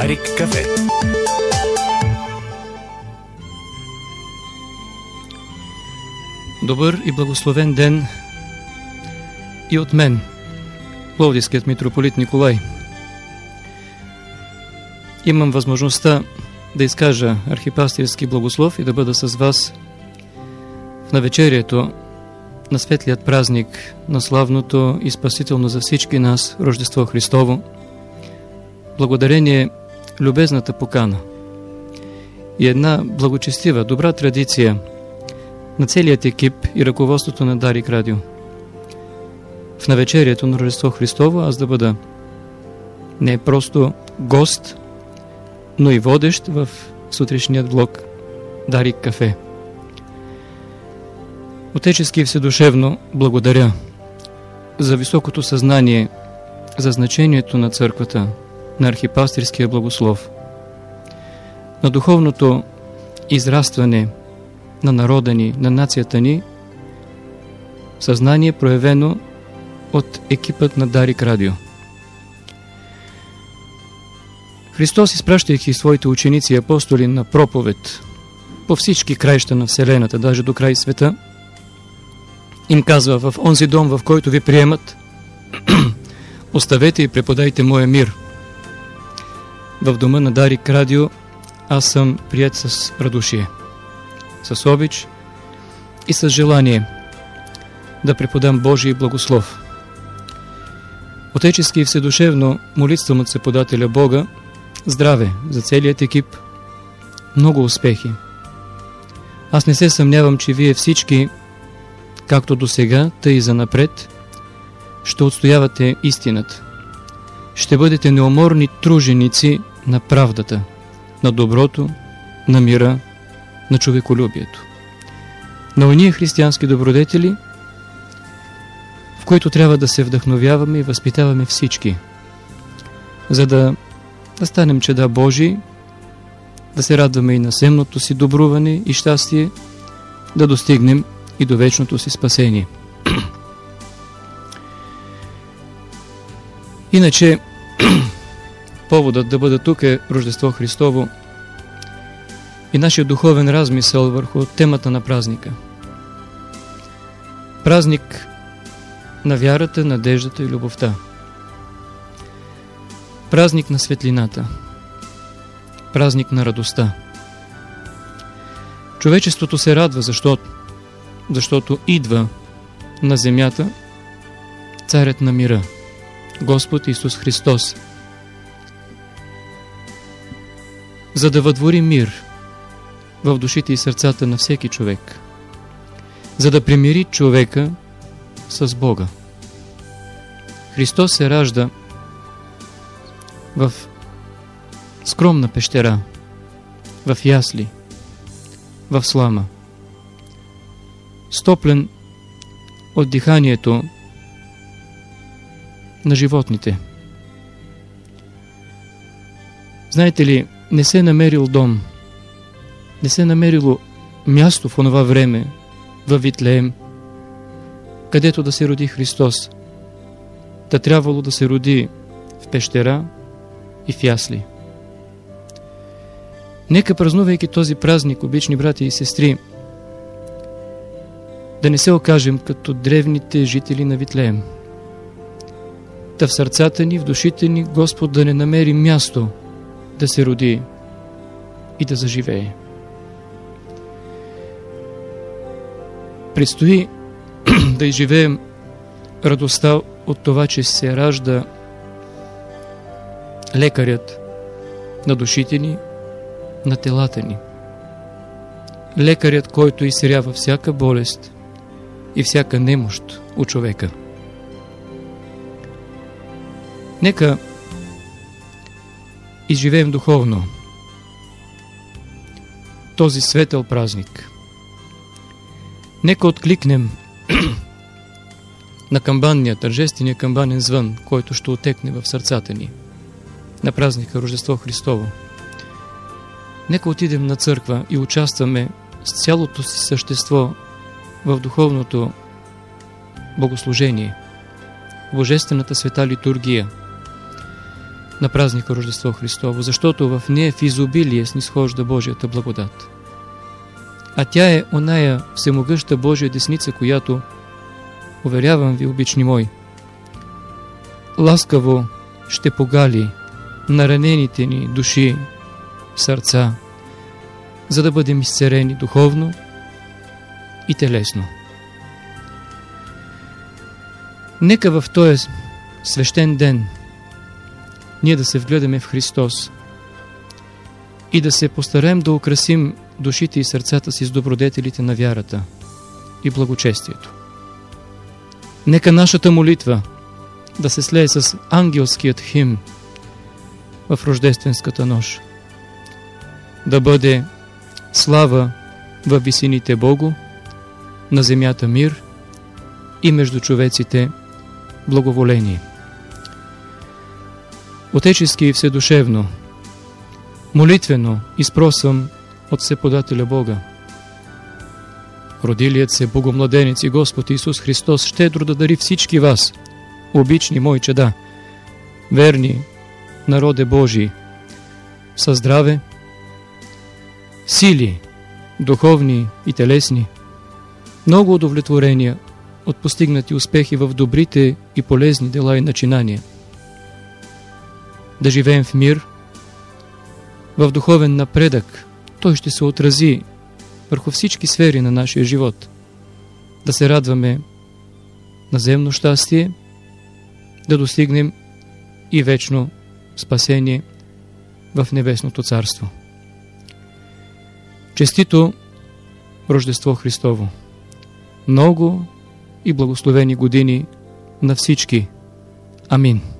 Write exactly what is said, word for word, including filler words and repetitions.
Дарик кафе. Добър и благословен ден и от мен, Пловдивският митрополит Николай. Имам възможността да изкажа архипастирски благослов и да бъда с вас в навечерието на светлият празник на славното и спасително за всички нас Рождество Христово, благодарение любезната покана и една благочестива, добра традиция на целият екип и ръководството на Дарик Радио. В навечерието на Рождество Христово аз да бъда не просто гост, но и водещ в сутрешният блок Дарик кафе. Отечески и вседушевно благодаря за високото съзнание за значението на църквата, на архипастирския благослов, на духовното израстване на народа ни, на нацията ни, съзнание проявено от екипът на Дарик Радио. Христос, изпращайки своите ученици и апостоли на проповед по всички краища на Вселената, даже до край света, им казва: в онзи дом, в който ви приемат, оставете и преподайте моя мир. В дома на Дарик Радио аз съм приет с радушие, с обич и с желание да преподам Божий благослов. Отечески и вседушевно молитвам от Всеподателя Бога здраве за целият екип, много успехи. Аз не се съмнявам, че вие всички, както до сега, тъй и занапред, ще отстоявате истината. Ще бъдете неуморни труженици на правдата, на доброто, на мира, на човеколюбието. На ония християнски добродетели, в които трябва да се вдъхновяваме и възпитаваме всички, за да, да станем чеда Божии, да се радваме и на земното си добруване и щастие, да достигнем и до вечното си спасение. Иначе, поводът да бъда тук е Рождество Христово и нашия духовен размисъл върху темата на празника. Празник на вярата, надеждата и любовта. Празник на светлината. Празник на радостта. Човечеството се радва, защото, защото идва на земята царят на мира, Господ Исус Христос, за да въдвори мир в душите и сърцата на всеки човек, за да примири човека с Бога. Христос се ражда в скромна пещера, в ясли, в слама, стоплен от диханието на животните. Знаете ли, не се намерил дом, не се намерило място в онова време във Витлеем, където да се роди Христос. Та трябвало да се роди в пещера и в ясли. Нека, празнувайки този празник, обични брати и сестри, да не се окажем като древните жители на Витлеем. Та в сърцата ни, в душите ни, Господ да не намери място да се роди и да заживее. Предстои да изживеем радостта от това, че се ражда лекарят на душите ни, на телата ни. Лекарят, който изсерява всяка болест и всяка немощ у човека. Нека изживеем духовно този светъл празник. Нека откликнем на камбанния, тържествения камбанен звън, който ще отекне в сърцата ни на празника Рождество Христово. Нека отидем на църква и участваме с цялото си същество в духовното богослужение, божествената света литургия. на празника Рождество Христово, защото в нея в изобилие снизхожда Божията благодат. А тя е оная всемогъща Божия десница, която, уверявам ви, обични мои, ласкаво ще погали наранените ни души, сърца, за да бъдем изцерени духовно и телесно. Нека в този свещен ден ние да се вгледаме в Христос и да се постараем да украсим душите и сърцата си с добродетелите на вярата и благочестието. Нека нашата молитва да се слее с ангелският химн в рождественската нощ, да бъде слава във висините Богу, на земята мир и между човеците благоволение. Отечески и вседушевно, молитвено изпросвам от Всеподателя Бога, родилият се Богомладенец и Господ Исус Христос щедро да дари всички вас, обични мои чеда, верни народе Божий, със здраве, сили, духовни и телесни, много удовлетворения от постигнати успехи в добрите и полезни дела и начинания. Да живеем в мир, в духовен напредък, той ще се отрази върху всички сфери на нашия живот. Да се радваме на земно щастие, да достигнем и вечно спасение в небесното царство. Честито Рождество Христово! Много и благословени години на всички! Амин!